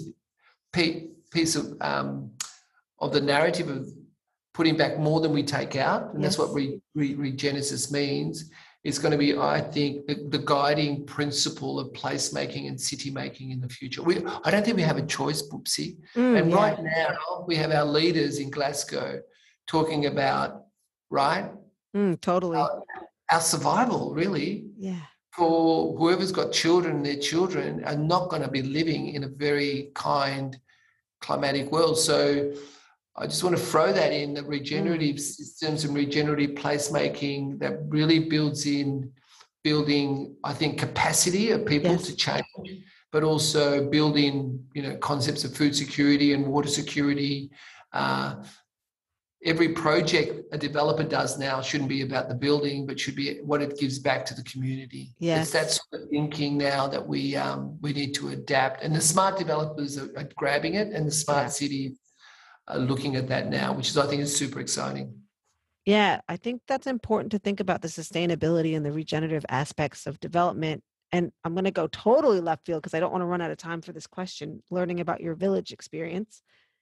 piece of um, of the narrative of putting back more than we take out, and Yes. that's what re, re, regenesis means. Is going to be, I think, the, the guiding principle of placemaking and city making in the future. We, I don't think we have a choice, Boopsie. Mm, and yeah. right now, we have our leaders in Glasgow talking about, right, Mm, totally. our, our survival, really, Yeah. for whoever's got children. Their children are not going to be living in a very kind climatic world. So I just want to throw that in, the regenerative mm. systems and regenerative placemaking that really builds in building, I think, capacity of people Yes. to change, but also building, you know, concepts of food security and water security. Uh, every project a developer does now shouldn't be about the building, but should be what it gives back to the community. Yes. It's that sort of thinking now that we um, we need to adapt. And the smart developers are, are grabbing it, and the smart Yeah. cities are looking at that now, which is, I think, is super exciting. Yeah, I think that's important to think about the sustainability and the regenerative aspects of development. And I'm going to go totally left field because I don't want to run out of time for this question. Learning about your village experience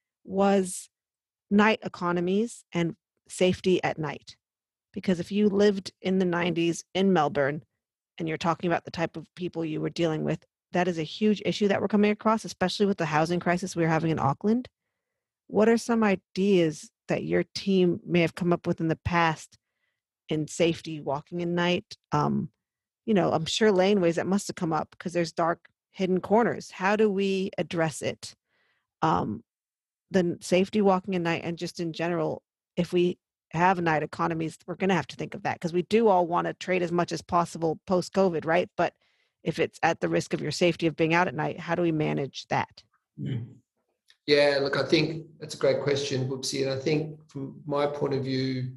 was night economies and safety at night. Because if you lived in the nineties in Melbourne and you're talking about the type of people you were dealing with, that is a huge issue that we're coming across, especially with the housing crisis we were having in Auckland. What are some ideas that your team may have come up with in the past in safety walking at night? Um, you know, I'm sure laneways that must have come up because there's dark hidden corners. How do we address it? Um, the safety walking at night, and just in general, if we have night economies, we're going to have to think of that because we do all want to trade as much as possible post-COVID, right? But if it's at the risk of your safety of being out at night, how do we manage that? Mm. Yeah, look, I think that's a great question, Boopsie. And I think from my point of view,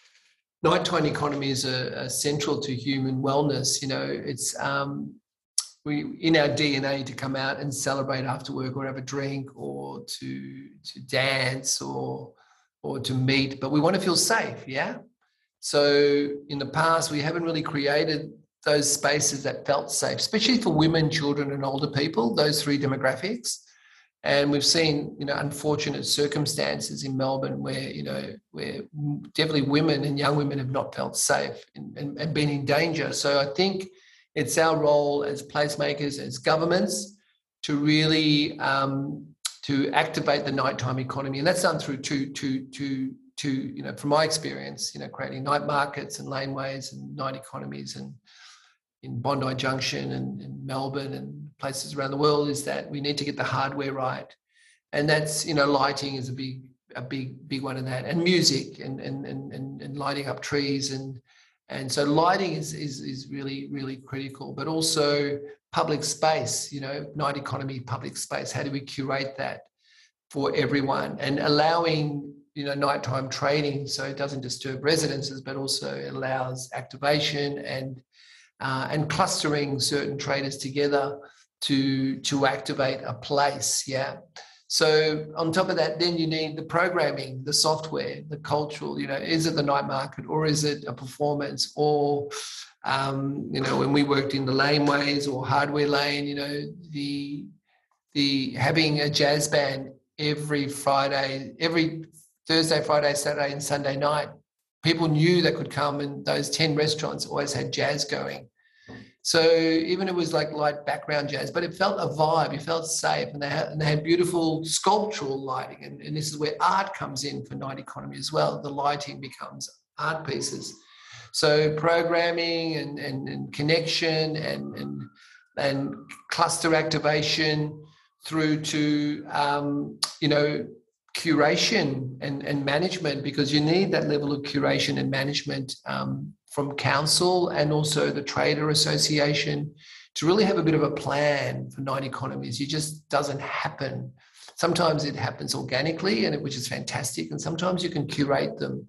nighttime economies are, are central to human wellness. You know, it's um, we in our D N A to come out and celebrate after work or have a drink or to to dance or or to meet, but we want to feel safe, yeah? So in the past, we haven't really created those spaces that felt safe, especially for women, children, and older people, those three demographics. And we've seen, you know, unfortunate circumstances in Melbourne where, you know, where definitely women and young women have not felt safe and, and, and been in danger. So I think it's our role as placemakers, as governments, to really um, to activate the nighttime economy, and that's done through two, two, two, two. You know, from my experience, you know, creating night markets and laneways and night economies, and in Bondi Junction and, and Melbourne and places around the world, is that we need to get the hardware right, and that's, you know, lighting is a big, a big, big one in that, and music and and and and lighting up trees and. And so lighting is, is, is really, really critical, but also public space, you know, night economy, public space. How do we curate that for everyone, and allowing, you know, nighttime trading so it doesn't disturb residences, but also it allows activation and uh, and clustering certain traders together to, to activate a place, yeah. So on top of that, then you need the programming, the software, the cultural, you know, is it the night market or is it a performance or, um, you know, when we worked in the laneways or hardware lane, you know, the, the having a jazz band every Friday, every Thursday, Friday, Saturday and Sunday night, people knew they could come, and those ten restaurants always had jazz going. So even it was like light background jazz, but it felt a vibe, it felt safe, and they had, and they had beautiful sculptural lighting. And, and this is where art comes in for night economy as well. The lighting becomes art pieces. So programming and, and, and connection and, and, and cluster activation through to, um, you know, curation and, and management, because you need that level of curation and management um, from council and also the Trader Association to really have a bit of a plan for night economies. It just doesn't happen. Sometimes it happens organically, and it, which is fantastic, and sometimes you can curate them.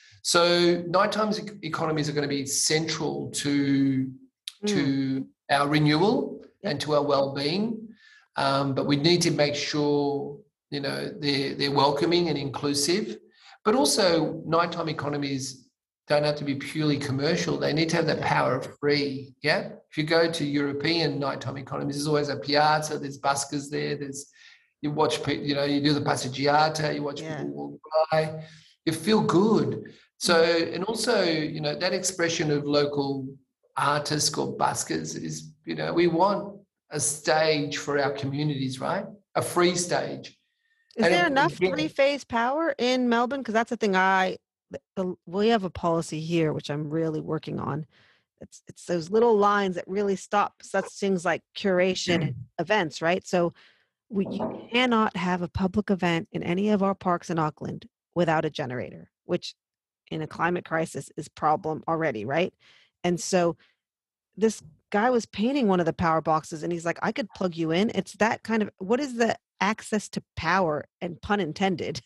So nighttime economies are going to be central to, mm. to our renewal and to our well-being, um, but we need to make sure, you know, they're, they're welcoming and inclusive, but also nighttime economies don't have to be purely commercial. They need to have that power of free, yeah? If you go to European nighttime economies, there's always a piazza, there's buskers there, there's, you watch people, you know, you do the passeggiata, you watch yeah. people walk by, you feel good. So, and also, you know, that expression of local artists called buskers is, you know, we want a stage for our communities, right? A free stage. Is and there enough three-phase power in Melbourne? Because that's the thing I, the, we have a policy here, which I'm really working on. It's it's those little lines that really stop such things like curation and events, right? So we you cannot have a public event in any of our parks in Auckland without a generator, which in a climate crisis is problem already, right? And so this guy was painting one of the power boxes and he's like, I could plug you in. It's that kind of, what is the access to power, and pun intended,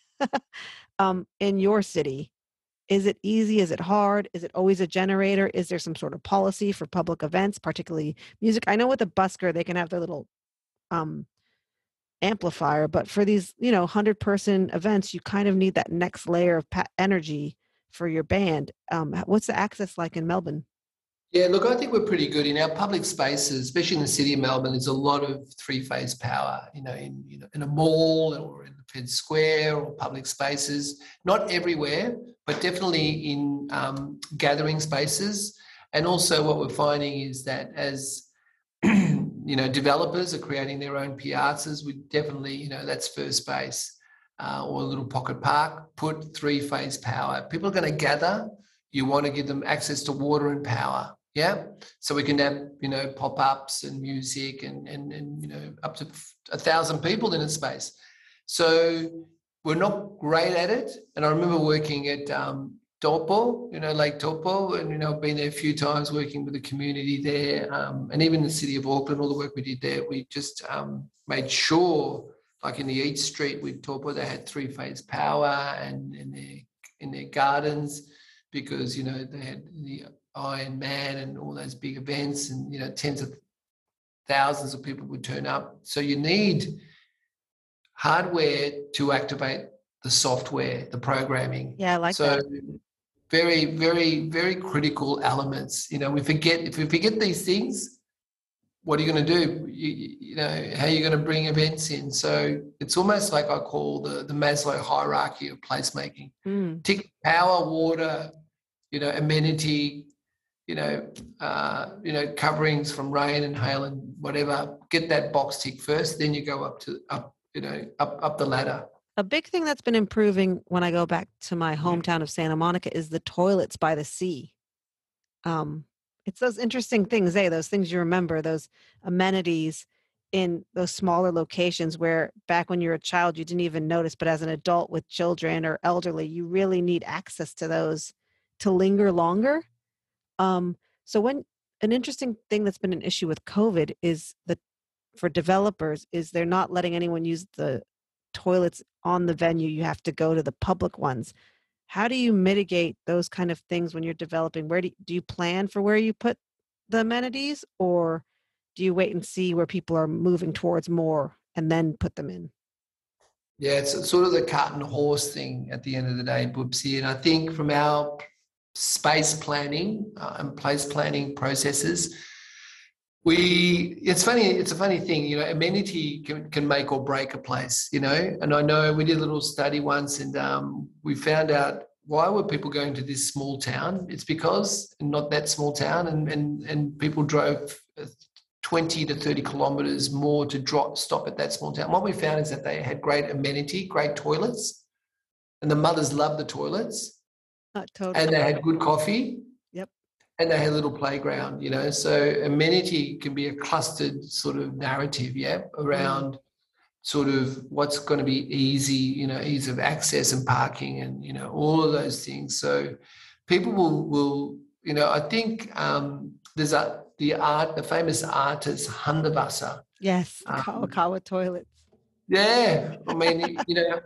um, in your city? Is it easy? Is it hard? Is it always a generator? Is there some sort of policy for public events, particularly music? I know with a busker, they can have their little um, amplifier, but for these, you know, hundred person events, you kind of need that next layer of pa- energy for your band. Um, what's the access like in Melbourne? Yeah, look, I think we're pretty good in our public spaces, especially in the city of Melbourne. There's a lot of three-phase power, you know, in you know in a mall or in the Fed Square or public spaces. Not everywhere, but definitely in um, gathering spaces. And also, what we're finding is that as you know, developers are creating their own piazzas, we definitely, you know, that's first base uh, or a little pocket park. Put three-phase power. People are going to gather. You want to give them access to water and power. Yeah, so we can have, you know, pop-ups and music and, and, and you know, up to a thousand people in a space. So we're not great at it. And I remember working at um, Taupo, you know, Lake Taupo, and, you know, been there a few times working with the community there. Um, and even the city of Auckland, all the work we did there, we just um, made sure, like in the East Street with Taupo, they had three-phase power and in their, in their gardens, because, you know, they had the Iron Man and all those big events, and, you know, tens of thousands of people would turn up. So you need hardware to activate the software, the programming. Yeah, I like so that. very, very, very critical elements. You know, we forget, if we forget these things, what are you going to do? You, you know, how are you going to bring events in? So it's almost like I call the, the Maslow hierarchy of placemaking. Mm. Tick power, water, you know, amenity, you know, uh, you know, coverings from rain and hail and whatever. Get that box tick first, then you go up to up, you know, up up the ladder. A big thing that's been improving when I go back to my hometown of Santa Monica is the toilets by the sea. Um, it's those interesting things, eh? Those things you remember, those amenities in those smaller locations where back when you were a child you didn't even notice, but as an adult with children or elderly, you really need access to those to linger longer. Um, so when an interesting thing that's been an issue with COVID is the for developers is they're not letting anyone use the toilets on the venue. You have to go to the public ones. How do you mitigate those kind of things when you're developing? Where do you, do you plan for where you put the amenities, or do you wait and see where people are moving towards more and then put them in? Yeah, it's sort of the cart and horse thing at the end of the day, Boopsie. And I think from our space planning uh, and place planning processes, we it's funny it's a funny thing, you know, amenity can, can make or break a place, you know. And I know we did a little study once, and um, we found out why were people going to this small town. It's because not that small town, and and and people drove twenty to thirty kilometers more to drop stop at that small town. What we found is that they had great amenity, great toilets, and the mothers loved the toilets. Uh, totally. And they had good coffee. Yep. And they had a little playground, you know. So amenity can be a clustered sort of narrative, yeah, around mm. sort of what's going to be easy, you know, ease of access and parking and, you know, all of those things. So people will, will you know, I think um, there's a, the art, the famous artist Hundertwasser. Yes, the um, Kawakawa toilets. Yeah, I mean, you know,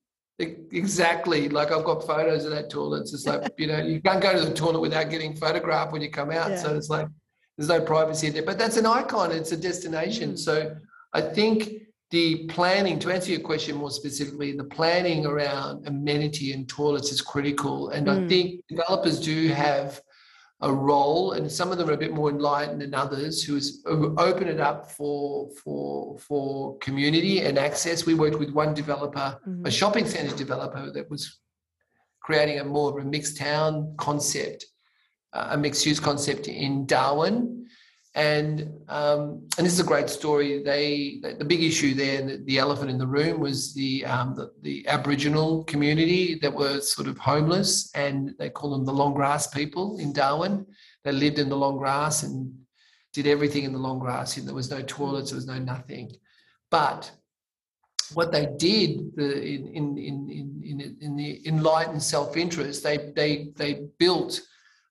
exactly. Like I've got photos of that toilet. It's like, you know, you can't go to the toilet without getting photographed when you come out. Yeah. So it's like, there's no privacy there, but that's an icon. It's a destination. Mm. So I think the planning, to answer your question more specifically, the planning around amenity and toilets is critical. And mm. I think developers do have a role, and some of them are a bit more enlightened than others, who is open it up for for for community and access. We worked with one developer, mm-hmm. a shopping centre developer, that was creating a more of a mixed town concept, uh, a mixed use concept in Darwin. And um, and this is a great story. They the big issue there, the, the elephant in the room, was the, um, the the Aboriginal community that were sort of homeless, and they call them the long grass people in Darwin. They lived in the long grass and did everything in the long grass. And there was no toilets, there was no nothing. But what they did, the, in, in in in in the enlightened self-interest, they they they built.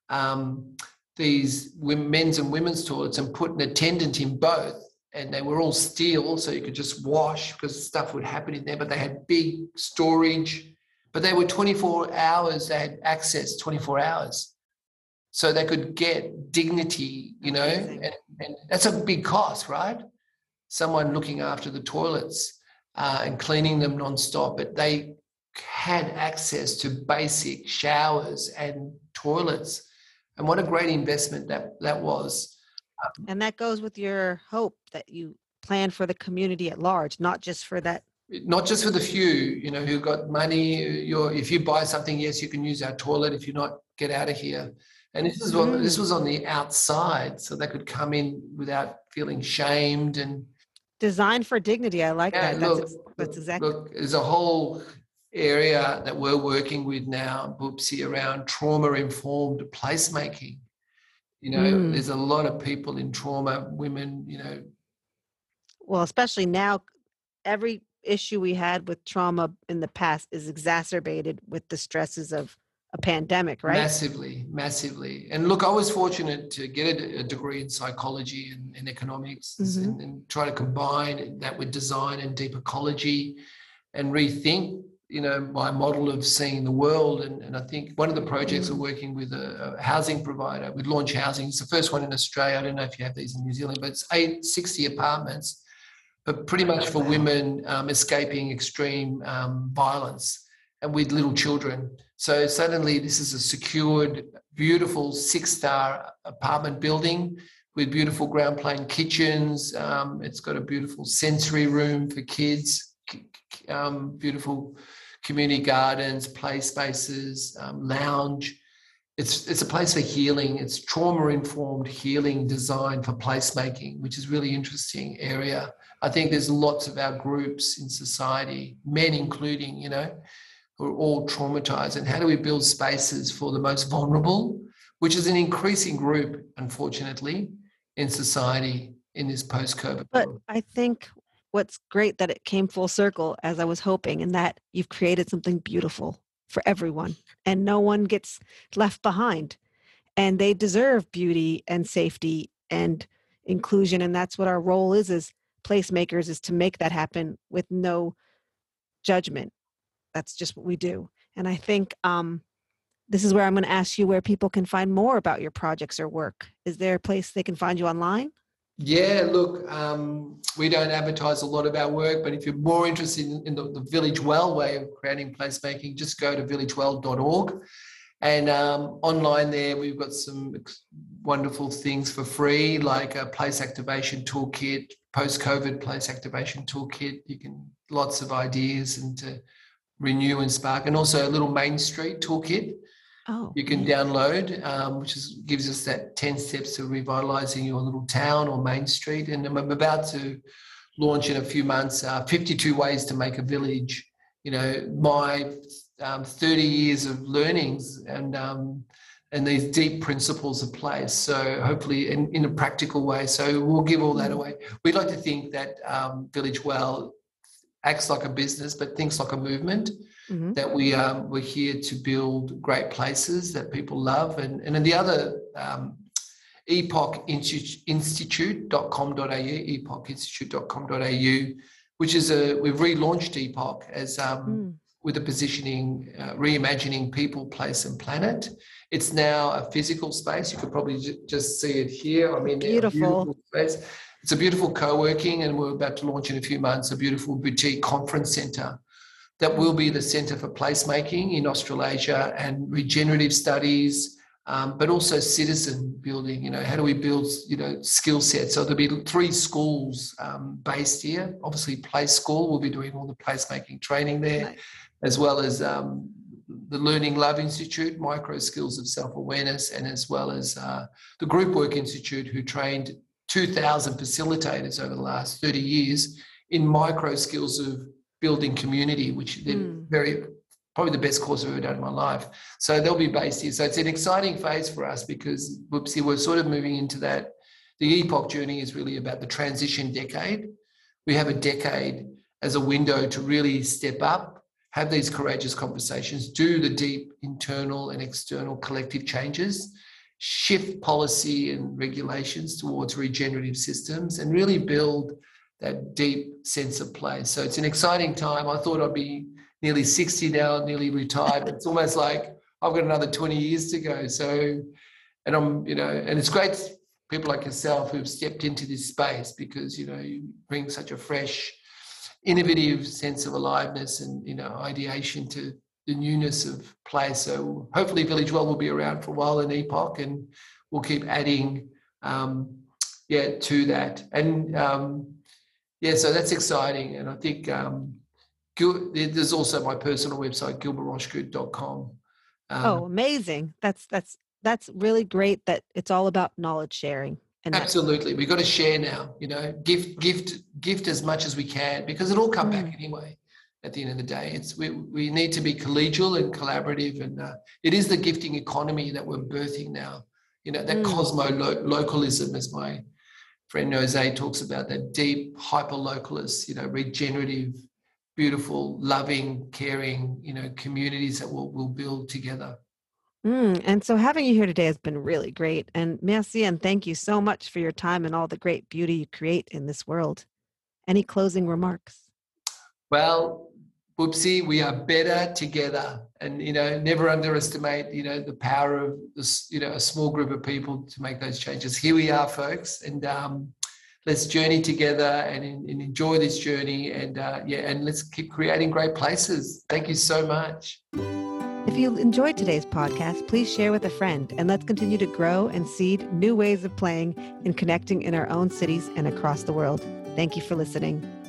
Um, these men's and women's toilets and put an attendant in both, and they were all steel, so you could just wash because stuff would happen in there, but they had big storage, but they were twenty-four hours, they had access twenty-four hours. So they could get dignity, you know, and, and that's a big cost, right? Someone looking after the toilets uh, and cleaning them nonstop, but they had access to basic showers and toilets. And what a great investment that that was. And that goes with your hope that you plan for the community at large, not just for that. Not just for the few, you know, who got money. You're, if you buy something, yes, you can use our toilet. If you're not, get out of here. And this is what mm. this was on the outside, so they could come in without feeling shamed and designed for dignity. I like yeah, that. Look, that's, that's exactly. Look, there's a whole area that we're working with now, Boopsie, around trauma-informed placemaking. You know, mm. there's a lot of people in trauma, women, you know. Well, especially now, every issue we had with trauma in the past is exacerbated with the stresses of a pandemic, right? Massively, massively. And look, I was fortunate to get a, a degree in psychology and, and economics mm-hmm. and, and try to combine that with design and deep ecology and rethink you know, my model of seeing the world. And, and I think one of the projects Mm. we're working with a, a housing provider with Launch Housing. It's the first one in Australia. I don't know if you have these in New Zealand, but it's eight sixty apartments, but pretty much for Wow. women um, escaping extreme um, violence and with little children. So suddenly this is a secured, beautiful six-star apartment building with beautiful ground plane kitchens. Um, it's got a beautiful sensory room for kids, um, beautiful community gardens, play spaces, um, lounge. It's, it's a place for healing. It's trauma-informed healing design for placemaking, which is really interesting area. I think there's lots of our groups in society, men including, you know, who are all traumatized. And how do we build spaces for the most vulnerable, which is an increasing group, unfortunately, in society in this post-COVID But world. I think what's great that it came full circle as I was hoping, and that you've created something beautiful for everyone and no one gets left behind, and they deserve beauty and safety and inclusion. And that's what our role is as placemakers, is to make that happen with no judgment. That's just what we do. And I think um, this is where I'm going to ask you where people can find more about your projects or work. Is there a place they can find you online? Yeah, look, um, we don't advertise a lot of our work, but if you're more interested in, in the, the Village Well way of creating placemaking, just go to village well dot org. And um, online there, we've got some wonderful things for free, like a place activation toolkit, post-COVID place activation toolkit. You can, lots of ideas and to renew and spark, and also a little Main Street toolkit. Oh, You can nice. download, um, which is, gives us that ten steps to revitalising your little town or Main Street. And I'm about to launch in a few months uh, fifty-two ways to make a village. You know, my um, thirty years of learnings and um, and these deep principles of place. So hopefully in, in a practical way. So we'll give all that away. We'd like to think that um, Village Well acts like a business, but thinks like a movement. Mhm. That we um, we're here to build great places that people love, and and then the other um, epoch institute dot com dot a u, epoch institute dot com dot a u, which is a we've relaunched Epoch as um, Mm. with a positioning uh, reimagining people, place, and planet. It's now a physical space. You could probably j- just see it here. I mean, a Beautiful. beautiful space. It's a beautiful co-working, and we're about to launch in a few months a beautiful boutique conference centre that will be the Centre for Placemaking in Australasia and regenerative studies, um, but also citizen building. You know, how do we build, you know, skill sets? So there'll be three schools um, based here. Obviously, Place School will be doing all the placemaking training there, Nice. as well as um, the Learning Love Institute, micro skills of self-awareness, and as well as uh, the Group Work Institute, who trained two thousand facilitators over the last thirty years in micro skills of building community, which they're Mm. very, probably the best course I've ever done in my life. So they'll be based here. So it's an exciting phase for us because, whoopsie, we're sort of moving into that. The Epoch journey is really about the transition decade. We have a decade as a window to really step up, have these courageous conversations, do the deep internal and external collective changes, shift policy and regulations towards regenerative systems, and really build that deep sense of place. So it's an exciting time. I thought I'd be nearly sixty now, nearly retired. It's almost like I've got another twenty years to go. So, and I'm, you know, and it's great people like yourself who've stepped into this space because, you know, you bring such a fresh, innovative sense of aliveness and, you know, ideation to the newness of place. So hopefully Village Well will be around for a while in Epoch, and we'll keep adding, um, yeah, to that. And, um, yeah, so that's exciting. And I think um, Gil, there's also my personal website, gilbert rochgood dot com. Um, Oh, amazing. That's that's that's really great that it's all about knowledge sharing. And that, absolutely. We've got to share now, you know, gift, gift, gift as much as we can, because it'll come back Mm. anyway. At the end of the day, it's we, we need to be collegial and collaborative. And uh, it is the gifting economy that we're birthing now. You know, that Mm. cosmo lo- localism, as my friend Jose talks about, that deep hyper-localist, you know, regenerative, beautiful, loving, caring, you know, communities that we'll, we'll build together. Mm. And so having you here today has been really great. And merci, and thank you so much for your time and all the great beauty you create in this world. Any closing remarks? Well, whoopsie, we are better together. And, you know, never underestimate, you know, the power of this, you know, a small group of people to make those changes. Here we are, folks. And um, let's journey together and, and enjoy this journey. And uh, yeah, and let's keep creating great places. Thank you so much. If you enjoyed today's podcast, please share with a friend, and let's continue to grow and seed new ways of playing and connecting in our own cities and across the world. Thank you for listening.